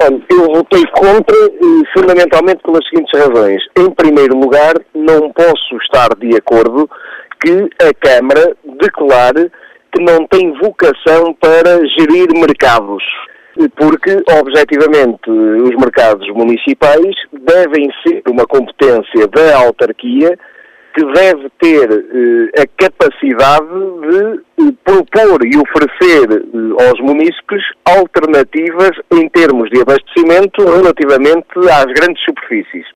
Olha, eu votei contra, fundamentalmente pelas seguintes razões. Em primeiro lugar, não posso estar de acordo que a Câmara declare que não tem vocação para gerir mercados, porque, objetivamente, os mercados municipais devem ser uma competência da autarquia que deve ter a capacidade de propor e oferecer aos munícipes alternativas em termos de abastecimento relativamente às grandes superfícies.